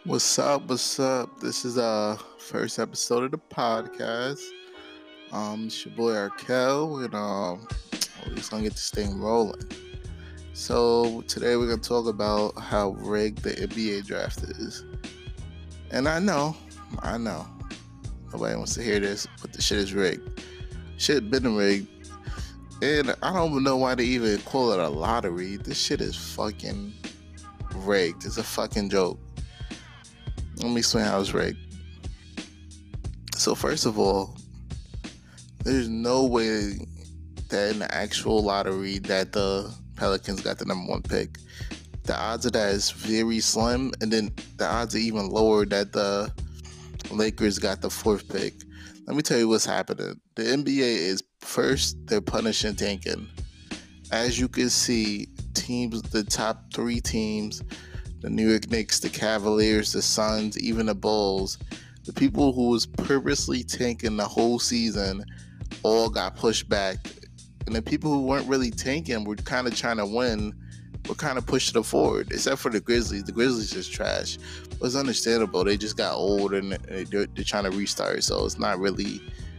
What's up? What's up? This is first episode of the podcast. It's your boy Arkel, and we're just gonna get this thing rolling. So today we're gonna talk about how rigged the NBA draft is. And I know, nobody wants to hear this, but the shit is rigged. Shit been rigged, and I don't even know why they even call it a lottery. This shit is fucking rigged. It's a fucking joke. Let me explain how it's rigged. So first of all, there's no way that in the actual lottery that the Pelicans got the number one pick. The odds of that is very slim, and then the odds are even lower that the Lakers got the fourth pick. Let me tell you what's happening. The NBA is first, they're punishing tanking. As you can see, the top three teams, the New York Knicks, the Cavaliers, the Suns, even the Bulls, the people who was purposely tanking the whole season all got pushed back. And the people who weren't really tanking were kind of trying to win, were kind of pushing it forward, except for the Grizzlies. The Grizzlies just trash. But it's understandable. They just got old and they're trying to restart. So it's not really,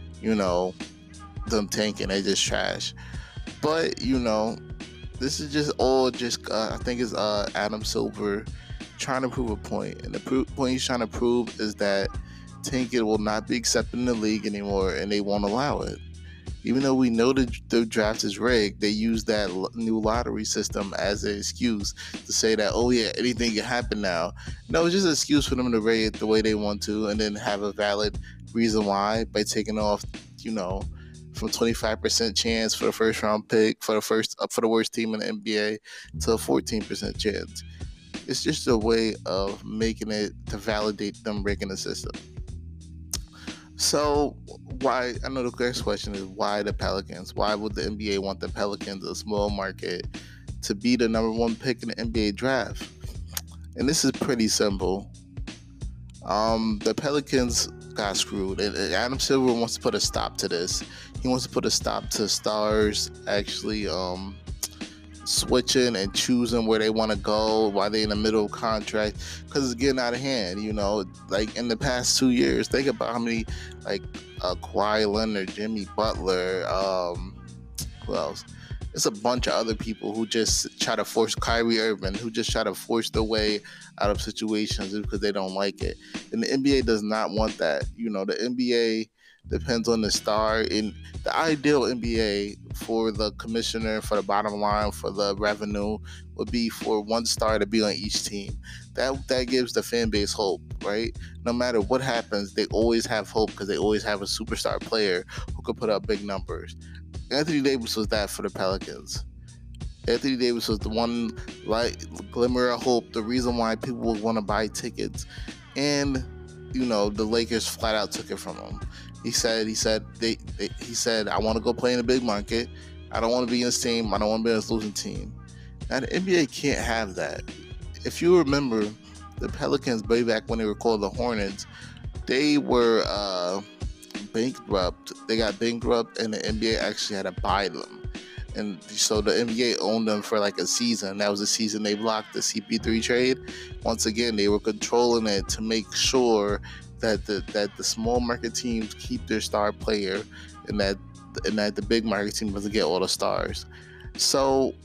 them tanking. They just trash. But, this is just all I think it's Adam Silver trying to prove a point. And the point he's trying to prove is that tanking will not be accepted in the league anymore, and they won't allow it. Even though we know the draft is rigged, they use that new lottery system as an excuse to say that, oh yeah, anything can happen now. No, it's just an excuse for them to rig it the way they want to, and then have a valid reason why by taking off, from 25% chance for the first round pick for the worst team in the NBA to a 14% chance. It's just a way of making it to validate them rigging the system. So, why? I know the next question is why the Pelicans? Why would the NBA want the Pelicans, a small market, to be the number one pick in the NBA draft? And this is pretty simple. The Pelicans got screwed, and Adam Silver wants to put a stop to this. He wants to put a stop to stars actually switching and choosing where they want to go while they're in the middle of contract, because it's getting out of hand. Like in the past 2 years, think about how many Kawhi Leonard, Jimmy Butler, who else? It's a bunch of other people who just try to force Kyrie Irving, who just try to force their way out of situations because they don't like it. And the NBA does not want that. The NBA depends on the star. In the ideal NBA for the commissioner, for the bottom line, for the revenue, would be for one star to be on each team. That gives the fan base hope, right? No matter what happens, they always have hope because they always have a superstar player who could put up big numbers. Anthony Davis was that for the Pelicans. Anthony Davis was the one glimmer of hope, the reason why people would want to buy tickets. And, the Lakers flat out took it from him. He said, I want to go play in a big market. I don't want to be in this team. I don't want to be in this losing team. Now, the NBA can't have that. If you remember, the Pelicans, way back when they were called the Hornets, they were bankrupt. They got bankrupt, and the NBA actually had to buy them. And so the NBA owned them for like a season. That was the season they blocked the CP3 trade. Once again, they were controlling it to make sure that the small market teams keep their star player, and that the big market team doesn't get all the stars. So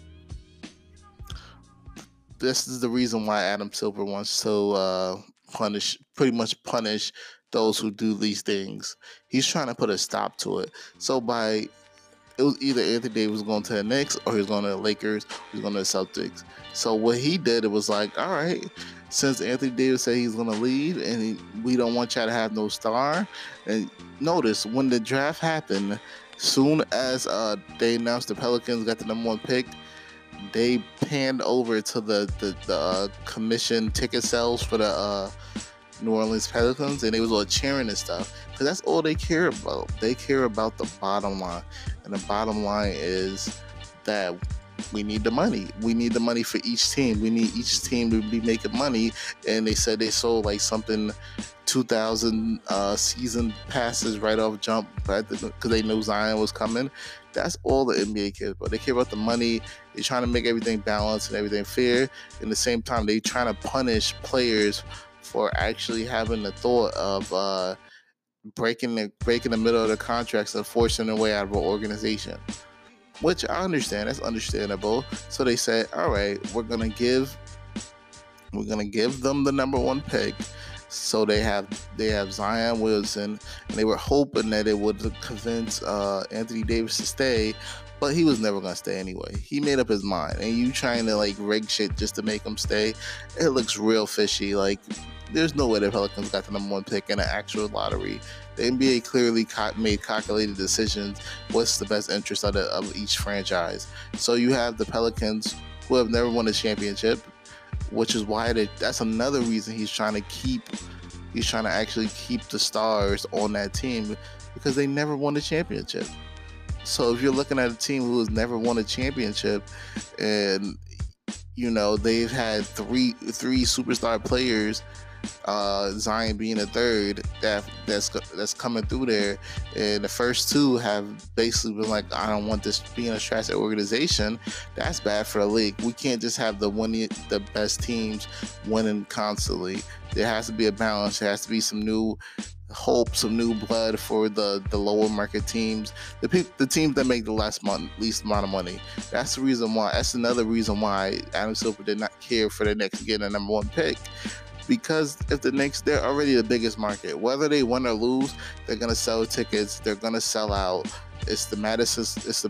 this is the reason why Adam Silver wants to pretty much punish those who do these things. He's trying to put a stop to it. So it was either Anthony Davis going to the Knicks, or he was going to the Lakers, or he was going to the Celtics. So what he did, it was like, all right, since Anthony Davis said he's going to leave and we don't want y'all to have no star. And notice, when the draft happened, soon as they announced the Pelicans got the number one pick, they panned over to the commission ticket sales for the New Orleans Pelicans, and they was all cheering and stuff, because that's all they care about. They care about the bottom line, and the bottom line is that we need the money. We need the money for each team. We need each team to be making money. And they said they sold like something 2,000 season passes right off jump, because they knew Zion was coming. That's all the NBA cares about. They care about the money. They're trying to make everything balanced and everything fair. At the same time, they're trying to punish players for actually having the thought of breaking the middle of the contracts and forcing their way out of an organization. Which I understand, that's understandable. So they said, all right, we're gonna give them the number one pick. So they have Zion Williamson, and they were hoping that it would convince Anthony Davis to stay, but he was never gonna stay anyway. He made up his mind, and you trying to like rig shit just to make him stay, it looks real fishy. Like, there's no way the Pelicans got the number one pick in an actual lottery. The NBA clearly made calculated decisions. What's the best interest of each franchise? So you have the Pelicans, who have never won a championship, which is why that's another reason he's trying to actually keep the stars on that team, because they never won a championship. So if you're looking at a team who has never won a championship, and they've had three superstar players, Zion being a third, that's coming through there, and the first two have basically been like, I don't want this being a trash organization. That's bad for the league. We can't just have the best teams winning constantly. There has to be a balance. There has to be some new hope, some new blood for the lower market teams, the teams that make the least amount of money. That's the reason why. That's another reason why Adam Silver did not care for the Knicks getting a number one pick. Because if the Knicks, they're already the biggest market. Whether they win or lose, they're gonna sell tickets. They're gonna sell out. It's the Madison.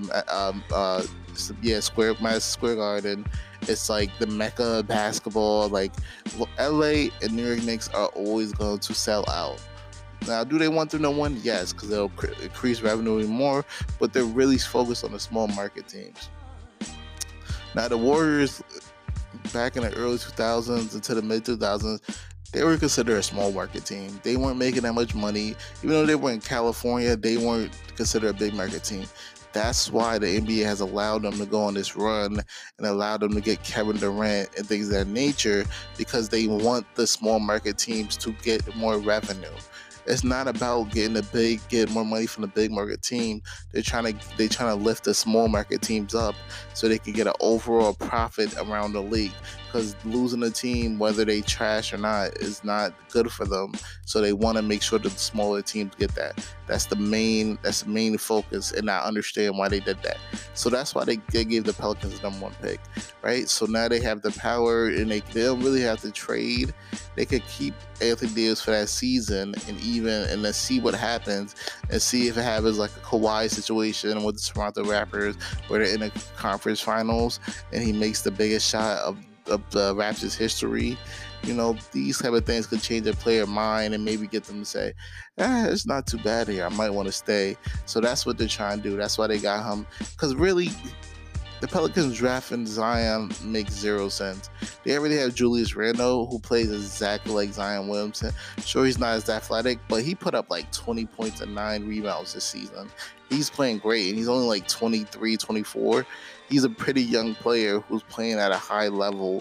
Madison Square Garden. It's like the mecca of basketball. Like, LA and New York Knicks are always going to sell out. Now, do they want them to win? Yes, because they'll increase revenue even more. But they're really focused on the small market teams. Now, the Warriors, back in the early 2000s into the mid 2000s, they were considered a small market team. They weren't making that much money. Even though they were in California, they weren't considered a big market team. That's why the NBA has allowed them to go on this run and allowed them to get Kevin Durant and things of that nature, because they want the small market teams to get more revenue. It's not about getting more money from the big market team. They're trying to lift the small market teams up so they can get an overall profit around the league. Because losing a team, whether they trash or not, is not good for them. So they want to make sure that the smaller teams get that. That's the main focus, and I understand why they did that. So that's why they gave the Pelicans the number one pick, right? So now they have the power, and they don't really have to trade. They could keep Anthony Davis for that season, and let's see what happens, and see if it happens like a Kawhi situation with the Toronto Raptors, where they're in the conference finals, and he makes the biggest shot of the Raptors history. These type of things could change a player mind and maybe get them to say, it's not too bad here, I might want to stay. So that's what they're trying to do. That's why they got him, because really the Pelicans drafting Zion makes zero sense. They already have Julius Randle, who plays exactly like Zion Williamson. Sure, he's not as athletic, but he put up like 20 points and 9 rebounds this season. He's playing great, and he's only like 23, 24. He's a pretty young player who's playing at a high level,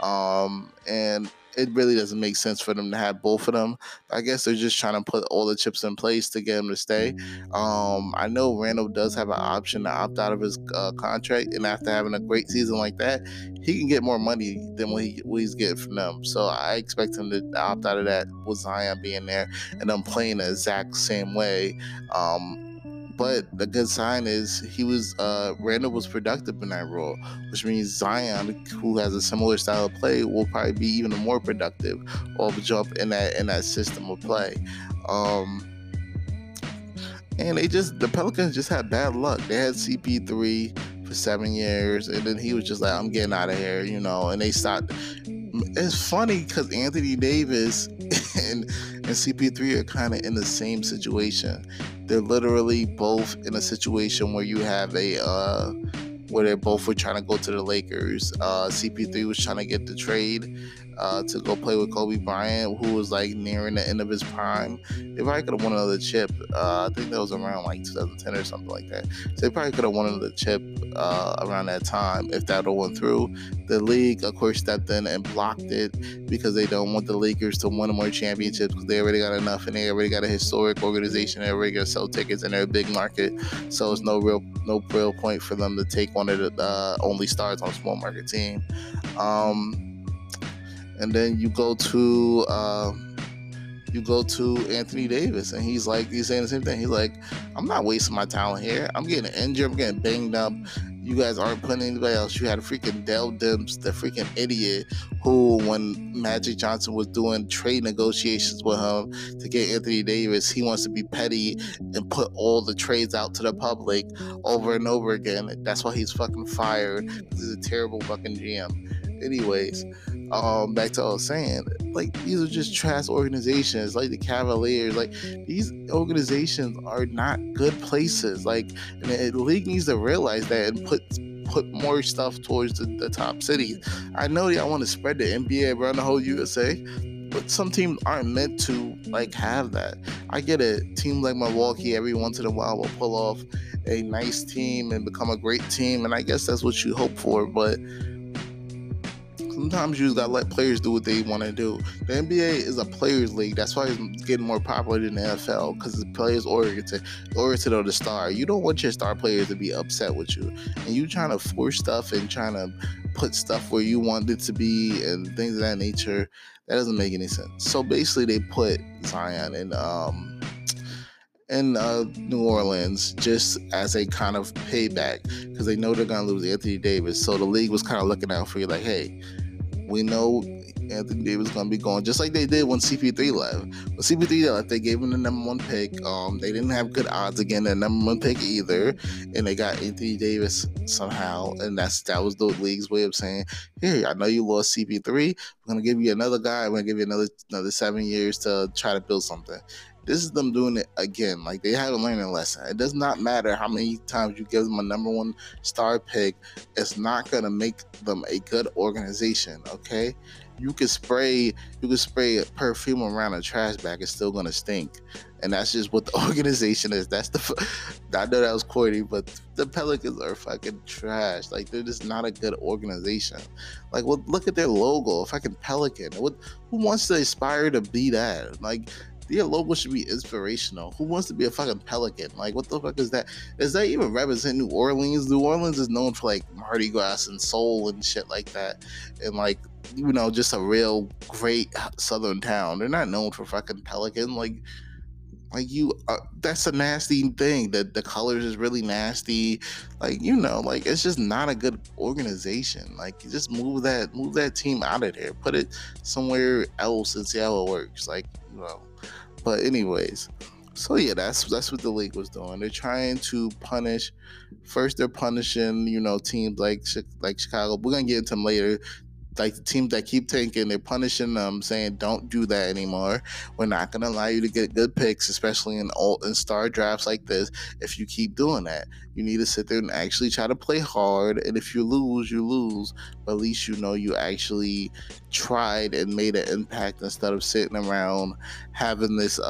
and it really doesn't make sense for them to have both of them. I guess they're just trying to put all the chips in place to get him to stay. I know Randall does have an option to opt out of his contract, and after having a great season like that, he can get more money than what he's getting from them. So I expect him to opt out of that with Zion being there and them playing the exact same way. But the good sign is Randall was productive in that role, which means Zion, who has a similar style of play, will probably be even more productive off the jump in that system of play. And the Pelicans just had bad luck. They had CP3 for 7 years, and then he was just like, I'm getting out of here, and they stopped. It's funny because Anthony Davis and CP3 are kind of in the same situation. They're literally both in a situation where you have where they both were trying to go to the Lakers. CP3 was trying to get the trade to go play with Kobe Bryant, who was like nearing the end of his prime. They probably could have won another chip. I think that was around like 2010 or something like that. So they probably could have won another chip around that time if that all went through. The league, of course, stepped in and blocked it because they don't want the Lakers to win more championships, because they already got enough, and they already got a historic organization. They already got to sell tickets, and they're a big market. So it's no real point for them to take one of the only stars on a small market team. And then you go to Anthony Davis, and he's saying the same thing. He's like, I'm not wasting my talent here. I'm getting injured. I'm getting banged up. You guys aren't putting anybody else. You had a freaking Dell Demps, the freaking idiot, who, when Magic Johnson was doing trade negotiations with him to get Anthony Davis, he wants to be petty and put all the trades out to the public over and over again. That's why he's fucking fired. He's a terrible fucking GM. Anyways, back to what I was saying, like, these are just trash organizations, like the Cavaliers. Like, these organizations are not good places. Like, and the league needs to realize that and put more stuff towards the top cities. I know y'all want to spread the NBA around the whole USA, but some teams aren't meant to like have that. I get it. Teams like Milwaukee every once in a while will pull off a nice team and become a great team, and I guess that's what you hope for, but sometimes you just gotta let players do what they want to do. The NBA is a players' league. That's why it's getting more popular than the NFL, because the players oriented on the star. You don't want your star players to be upset with you, and you trying to force stuff and trying to put stuff where you want it to be and things of that nature. That doesn't make any sense. So basically, they put Zion in New Orleans just as a kind of payback, because they know they're gonna lose Anthony Davis. So the league was kind of looking out for you, like, hey, we know Anthony Davis is going to be going, just like they did when CP3 left. When CP3 left, they gave him the number 1 pick. They didn't have good odds again, the number 1 pick either, and they got Anthony Davis somehow, and that was the league's way of saying, here, I know you lost CP3, we're going to give you another guy, we're going to give you another 7 years to try to build something. This is them doing it again. Like, they haven't learned a lesson. It does not matter how many times you give them a number 1 star pick. It's not going to make them a good organization, okay? You can spray perfume around a trash bag. It's still going to stink. And that's just what the organization is. I know that was corny, but the Pelicans are fucking trash. Like, they're just not a good organization. Like, well, look at their logo, a fucking pelican. Who wants to aspire to be that? Like, their logo should be inspirational. Who wants to be a fucking pelican? Like, what the fuck is that? Is that even represent New Orleans? New Orleans is known for, like, Mardi Gras and soul and shit like that. And, like, you know, just a real great southern town. They're not known for fucking pelican. Like you, that's a nasty thing. The colors is really nasty. Like, you know, like, it's just not a good organization. Like, you just move that team out of there. Put it somewhere else and see how it works. Like, you know. But anyways, so yeah, that's what the league was doing. They're trying to punish. First, they're punishing, you know, teams like Chicago. We're gonna get into them later. Like, the teams that keep tanking, they're punishing them, saying, don't do that anymore. We're not going to allow you to get good picks, especially in star drafts like this, if you keep doing that. You need to sit there and actually try to play hard, and if you lose, you lose. But at least you know you actually tried and made an impact, instead of sitting around having this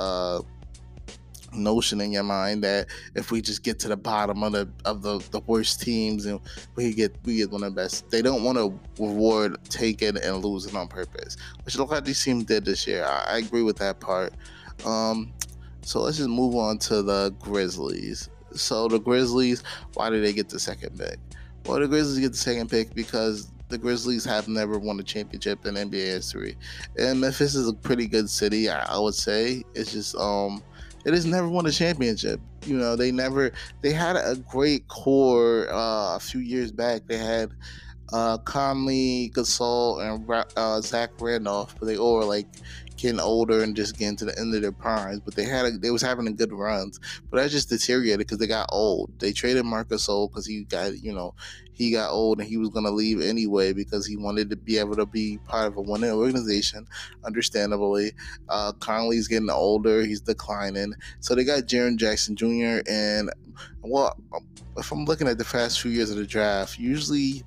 notion in your mind that if we just get to the bottom of the worst teams and we get one of the best. They don't want to reward taking and losing on purpose, which a lot of these teams did this year. I agree with that part. So let's just move on to the Grizzlies. So the Grizzlies, why did they get the second pick? Well, the Grizzlies get the second pick because the Grizzlies have never won a championship in NBA history, and Memphis is a pretty good city. I would say it's just it has never won a championship. You know, they had a great core a few years back. They had Conley, Gasol, and Zach Randolph, but they all were like getting older and just getting to the end of their primes. But they was having a good runs, but that just deteriorated because they got old. They traded Marc Gasol because he got old and he was gonna leave anyway because he wanted to be able to be part of a winning organization. Understandably, Conley's getting older, he's declining, so they got Jaren Jackson Jr. And well, if I'm looking at the past few years of the draft, usually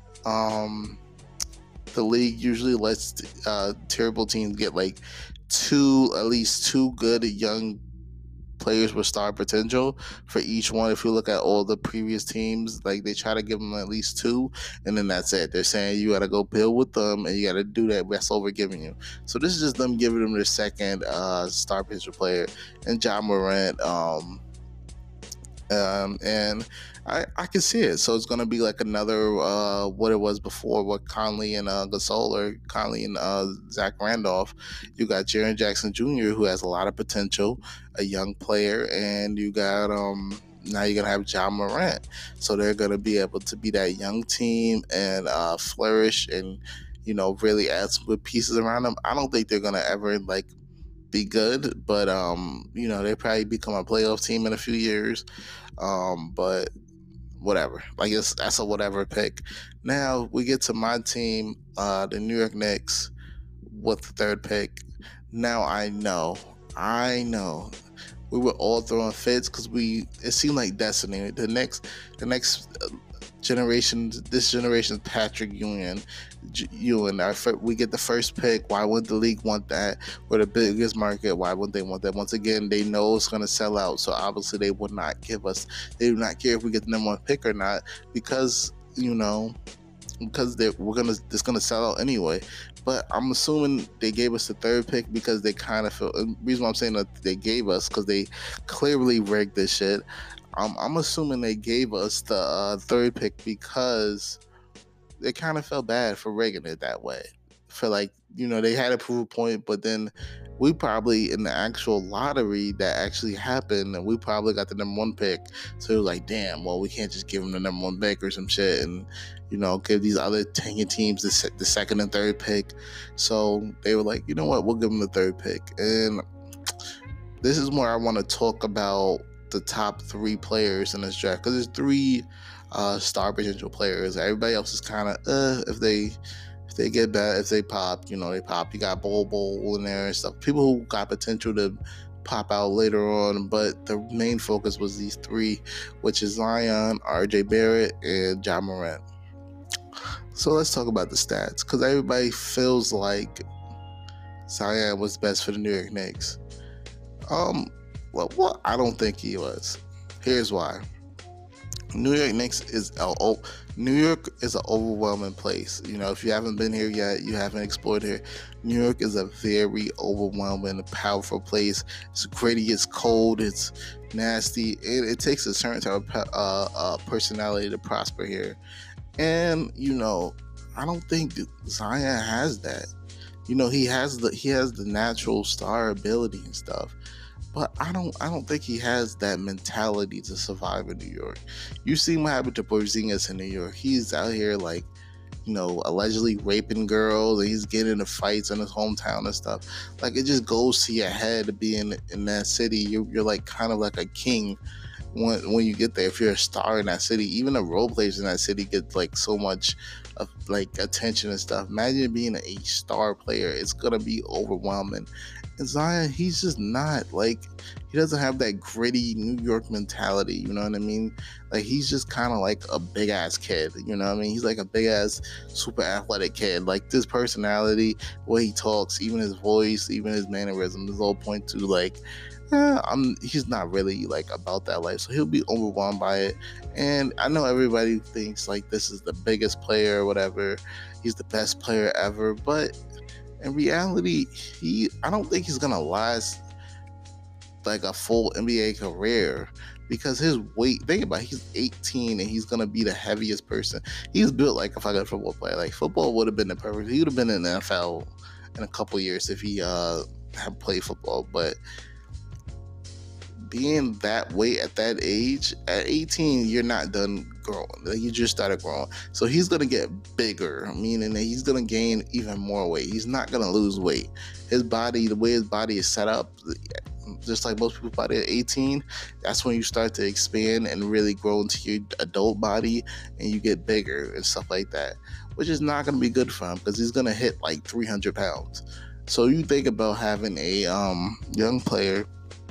the league usually lets terrible teams get like at least two good young players with star potential for each one. If you look at all the previous teams, like, they try to give them at least 2, and then that's it. They're saying you got to go build with them, and you got to do that. That's all we're giving you. So this is just them giving them their second star pitcher player, and Ja Morant. And I can see it. So it's going to be like another what it was before with Conley and Gasol, or Conley and Zach Randolph. You got Jaren Jackson Jr., who has a lot of potential, a young player, and you got now you're going to have Ja Morant. So they're going to be able to be that young team and flourish and, really add some good pieces around them. I don't think they're going to ever be good, but they probably become a playoff team in a few years. But whatever. That's a whatever pick. Now we get to my team, the New York Knicks, with the third pick. Now I know. We were all throwing fits because it seemed like destiny. The next generation, this generation's Patrick Ewing. We get the first pick. Why would the league want that? We're the biggest market. Why would they want that? Once again, they know it's going to sell out. So obviously they would not give us. They do not care if we get the number one pick or not, because it's gonna sell out anyway. But I'm assuming they gave us the third pick because they kind of feel. The reason why I'm saying that they gave us, because they clearly rigged this shit. I'm assuming they gave us the third pick because they kind of felt bad for rigging it that way. For they had to prove a point, but then we probably, in the actual lottery that actually happened, and we probably got the number one pick. So it was like, damn, well, we can't just give them the number one pick or some shit and, give these other tanking teams the second and third pick. So they were like, you know what, we'll give them the third pick. And this is where I want to talk about the top three players in this draft, because there's three star potential players. Everybody else is kind of if they get bad, if they pop, they pop. You got Bol in there and stuff. People who got potential to pop out later on, but the main focus was these three, which is Zion, RJ Barrett, and Ja Morant. So let's talk about the stats, because everybody feels like Zion was best for the New York Knicks. Well, I don't think he was. Here's why. New York is an overwhelming place. If you haven't been here yet, you haven't explored here. New York is a very overwhelming, powerful place. It's gritty, it's cold, it's nasty. It takes a certain type of personality to prosper here. And I don't think Zion has that. He has the natural star ability and stuff. But I don't think he has that mentality to survive in New York. You see what happened to Porzingis in New York. He's out here allegedly raping girls, and he's getting into fights in his hometown and stuff. It just goes to your head being in that city. You're like kind of like a king when you get there. If you're a star in that city, even the role players in that city get so much of attention and stuff. Imagine being a star player. It's gonna be overwhelming. And Zion, he's just not he doesn't have that gritty New York mentality, you know what I mean? He's just kind of like a big ass kid, you know what I mean? He's like a big ass super athletic kid. This personality, the way he talks, even his voice, even his mannerisms, his all point to he's not really about that life, so he'll be overwhelmed by it. And I know everybody thinks this is the biggest player or whatever, he's the best player ever, but in reality, I don't think he's gonna last a full NBA career, because his weight, think about it, he's 18 and he's gonna be the heaviest person. He's built like a fucking football player. Football would have been the perfect, he would have been in the NFL in a couple years if he had played football. But being that weight at that age, at 18, you're not done growing. You just started growing. So he's going to get bigger, meaning that he's going to gain even more weight. He's not going to lose weight. His body, the way his body is set up, just like most people's body at 18, that's when you start to expand and really grow into your adult body, and you get bigger and stuff like that, which is not going to be good for him, because he's going to hit 300 pounds. So you think about having a young player.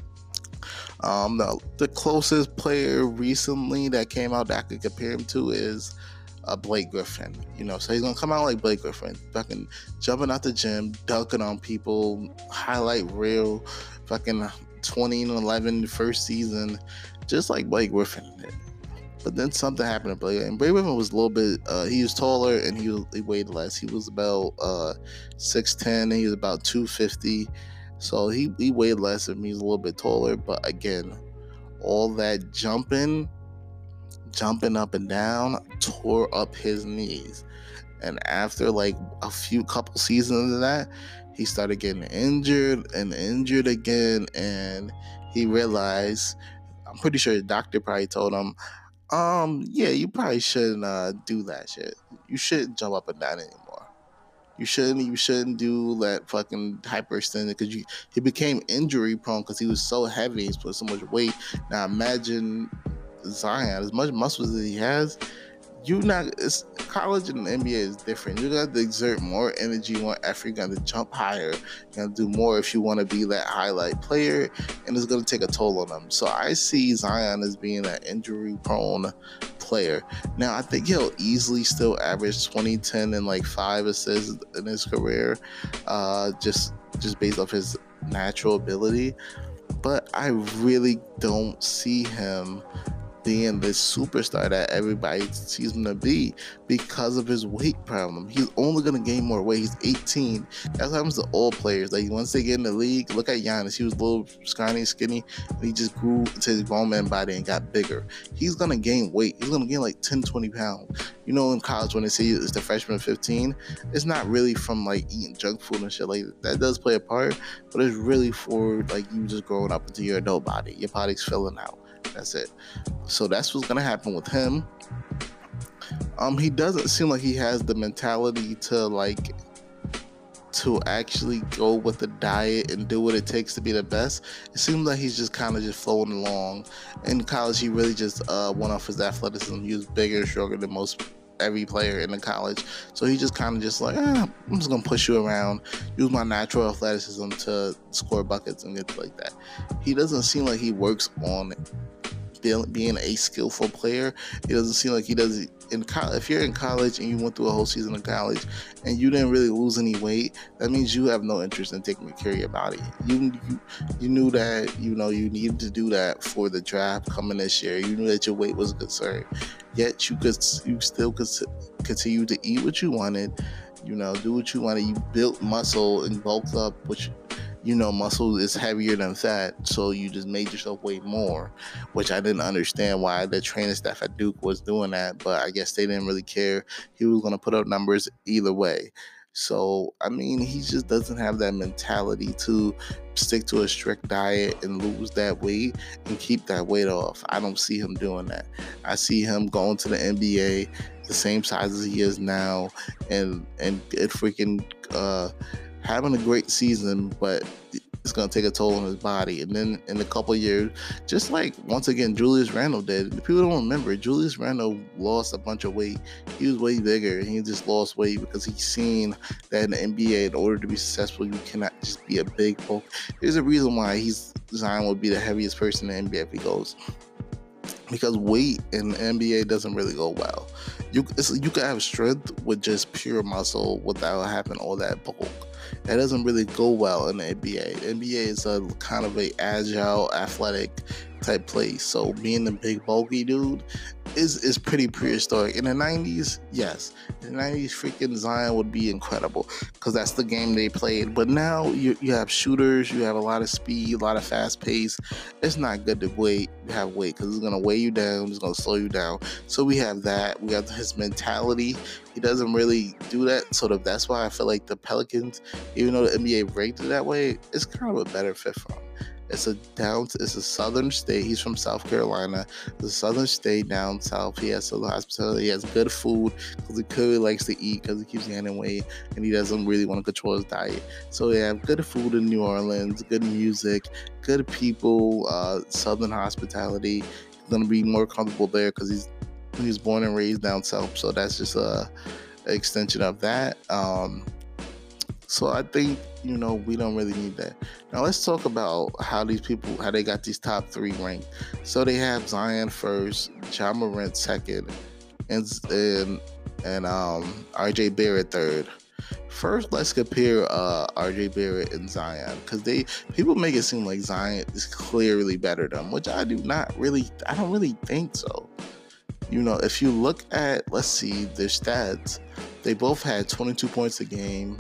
The closest player recently that came out that I could compare him to is Blake Griffin. So he's gonna come out like Blake Griffin, fucking jumping out the gym, dunking on people, highlight reel, fucking 2011 first season, just like Blake Griffin did. But then something happened to Blake, and Blake Griffin was a little bit. He was taller and he weighed less. He was about 6'10", and he was about 250. So he weighed less and he's a little bit taller, but again, all that jumping up and down tore up his knees. And after like a couple seasons of that, he started getting injured again, and he realized, I'm pretty sure the doctor probably told him, yeah, you probably shouldn't do that shit. You shouldn't jump up and down anymore. You shouldn't do that fucking hyperextended, because he became injury prone because he was so heavy, he's put so much weight. Now imagine Zion, as much muscles as he has, college and the NBA is different. You got to exert more energy, more effort. You got to jump higher. You got to do more if you want to be that highlight player, and it's going to take a toll on them. So I see Zion as being an injury-prone player. Now I think he'll easily still average 20, 10, and like 5 assists in his career, just based off his natural ability. But I really don't see him being this superstar that everybody sees him to be because of his weight problem. He's only going to gain more weight. He's 18. That's what happens to all players. Like, once they get in the league, look at Giannis. He was a little scrawny, skinny, and he just grew into his grown man body and got bigger. He's going to gain weight. He's going to gain like 10, 20 pounds. You know, in college, when they say it's the freshman 15, it's not really from like eating junk food and shit. Like, that does play a part, but it's really for like you just growing up into your adult body. Your body's filling out. That's it. So that's what's gonna happen with him. He doesn't seem like he has the mentality to actually go with the diet and do what it takes to be the best. It seems like he's just kind of just flowing along. In college, he really just went off his athleticism. He was bigger and stronger than every player in the college. So he just kind of just like, I'm just gonna push you around, use my natural athleticism to score buckets and get like that. He doesn't seem like he works on being a skillful player. It doesn't seem like he does in college. If you're in college and you went through a whole season of college and you didn't really lose any weight, that means you have no interest in taking care of your body. You knew that, you needed to do that for the draft coming this year. You knew that your weight was a concern, yet you still could continue to eat what you wanted, do what you wanted. You built muscle and bulked up, which muscle is heavier than fat, so you just made yourself weigh more, which I didn't understand why the training staff at Duke was doing that, but I guess they didn't really care. He was going to put up numbers either way. So, I mean, he just doesn't have that mentality to stick to a strict diet and lose that weight and keep that weight off. I don't see him doing that. I see him going to the NBA the same size as he is now and it freaking having a great season, but it's going to take a toll on his body. And then in a couple of years, just like, once again, Julius Randle did. People don't remember, Julius Randle lost a bunch of weight. He was way bigger, and he just lost weight because he's seen that in the NBA, in order to be successful, you cannot just be a big bulk. There's a reason why Zion would be the heaviest person in the NBA if he goes. Because weight in the NBA doesn't really go well. You can have strength with just pure muscle without having all that bulk. That doesn't really go well in the NBA. The NBA is a kind of a agile, athletic type place. So being the big, bulky dude is pretty prehistoric. In the 90s, yes. In the 90s, freaking Zion would be incredible because that's the game they played. But now you have shooters, you have a lot of speed, a lot of fast pace. It's not good to have weight because it's going to weigh you down, it's going to slow you down. So we have that. We have his mentality. He doesn't really do that. That's why I feel like the Pelicans, even though the NBA ranked it that way, it's kind of a better fit for him. It's a southern state. He's from South Carolina. It's a southern state down south. He has southern hospitality. He has good food because he clearly likes to eat because he keeps gaining weight and he doesn't really want to control his diet. So they have good food in New Orleans, good music, good people, southern hospitality. He's going to be more comfortable there because he was born and raised down south. So that's just an extension of that. So I think, we don't really need that. Now let's talk about how they got these top 3 ranked. So they have Zion first, Ja Morant second, and RJ Barrett third. First, let's compare RJ Barrett and Zion, because people make it seem like Zion is clearly better than them, which I don't really think so. If you look at, let's see, their stats, they both had 22 points a game.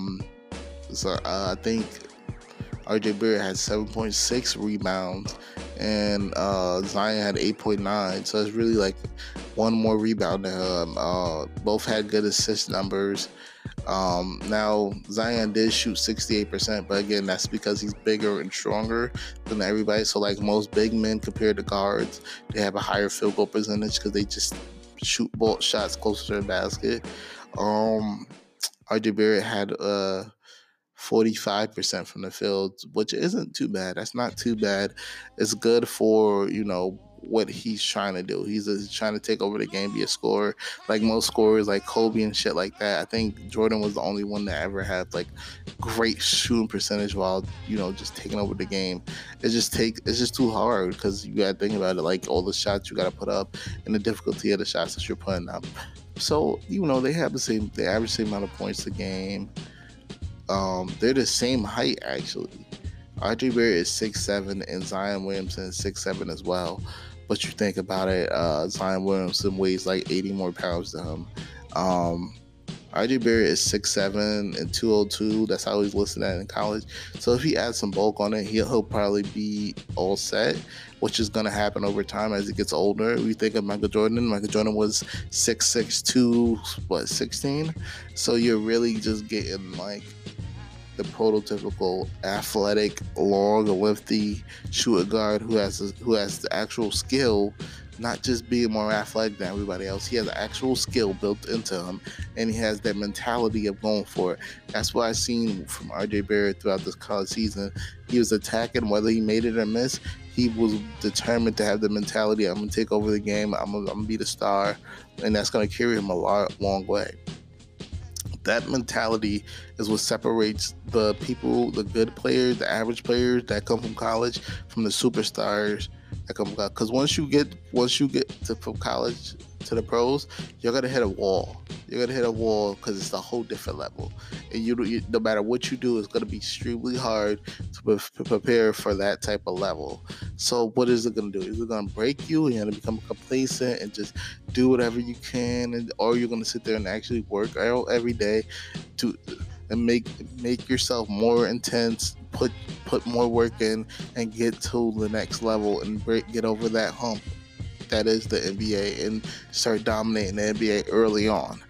So I think RJ Barrett had 7.6 rebounds and Zion had 8.9. So it's really like one more rebound than him. Both had good assist numbers. Now Zion did shoot 68%, but again, that's because he's bigger and stronger than everybody. So like most big men compared to guards, they have a higher field goal percentage because they just shoot ball shots closer to the basket. RJ Barrett had 45% from the field, which isn't too bad. That's not too bad. It's good for, what he's trying to do. He's trying to take over the game, be a scorer. Like most scorers, like Kobe and shit like that. I think Jordan was the only one that ever had like great shooting percentage while, just taking over the game. It's just too hard because you got to think about it, like all the shots you got to put up and the difficulty of the shots that you're putting up. So, they average the same amount of points a game. They're the same height actually. RJ Barrett is 6'7", and Zion Williamson is 6'7" as well. But you think about it, Zion Williamson weighs like 80 more pounds than him. RJ Barrett is 6'7" and 202. That's how he's listed at in college. So if he adds some bulk on it, he'll probably be all set, which is going to happen over time as he gets older. We think of Michael Jordan. Michael Jordan was 6'6", 16? So you're really just getting like the prototypical athletic, long, lengthy shooter guard who has the actual skill, not just being more athletic than everybody else. He has an actual skill built into him, and he has that mentality of going for it. That's what I've seen from RJ Barrett throughout this college season. He was attacking whether he made it or missed. He was determined to have the mentality, I'm going to take over the game, I'm going to be the star, and that's going to carry him a long way. That mentality is what separates the people, the good players, the average players that come from college from the superstars that come from college. Because once you get from college to the pros, you're gonna hit a wall. You're gonna hit a wall because it's a whole different level, and you no matter what you do, it's gonna be extremely hard to prepare for that type of level. So what is it gonna do? Is it gonna break you? You're gonna become complacent and just do whatever you can, or you're gonna sit there and actually work out every day and make yourself more intense, put more work in, and get to the next level and get over that hump that is the NBA and start dominating the NBA early on.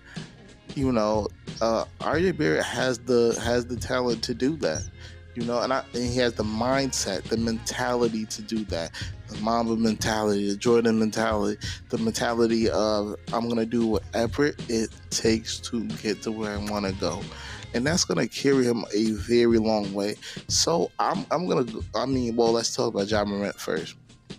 RJ Barrett has the talent to do that. And he has the mindset, the mentality to do that. The Mamba mentality, the Jordan mentality, the mentality of I'm gonna do whatever it takes to get to where I want to go, and that's gonna carry him a very long way. So let's talk about Ja Morant first.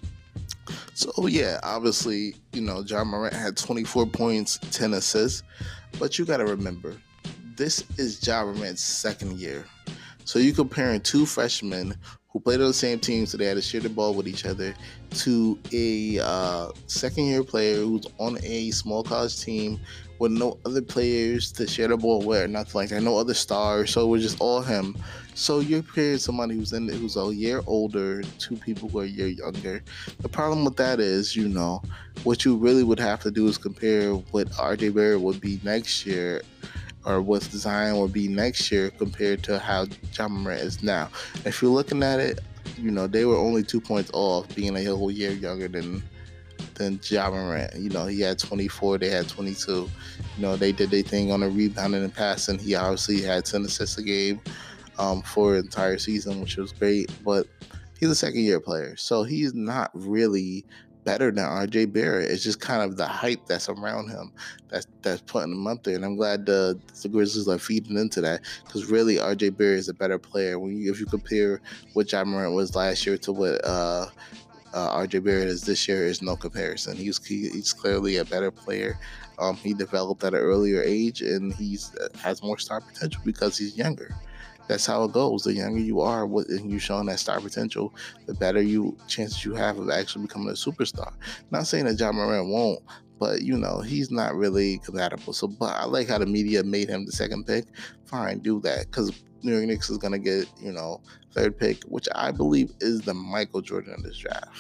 So yeah, obviously, Ja Morant had 24 points, 10 assists, but you got to remember, this is Ja Morant's second year. So you're comparing two freshmen who played on the same team, so they had to share the ball with each other, to a second-year player who's on a small college team with no other players to share the ball with, nothing like that, no other stars, so it was just all him. So you're comparing somebody who's a year older to people who are a year younger. The problem with that is, what you really would have to do is compare what RJ Barrett would be next year, or what Zion would be next year compared to how Ja Morant is now. If you're looking at it, they were only 2 points off, being a whole year younger than Ja Morant. He had 24, they had 22. They did their thing on the rebounding and passing. He obviously had 10 assists a game for an entire season, which was great. But he's a second-year player, so he's not really better than RJ Barrett. It's just kind of the hype that's around him that's putting him up there, and I'm glad the Grizzlies are feeding into that, because really RJ Barrett is a better player. If you compare what Ja Morant was last year to what RJ Barrett is this year, is no comparison. He's clearly a better player. He developed at an earlier age, and has more star potential because he's younger. That's how it goes. The younger you are, and you're showing that star potential, the better chances you have of actually becoming a superstar. Not saying that Ja Morant won't, but he's not really compatible. So, but I like how the media made him the second pick. Fine, do that, because New York Knicks is gonna get third pick, which I believe is the Michael Jordan of this draft.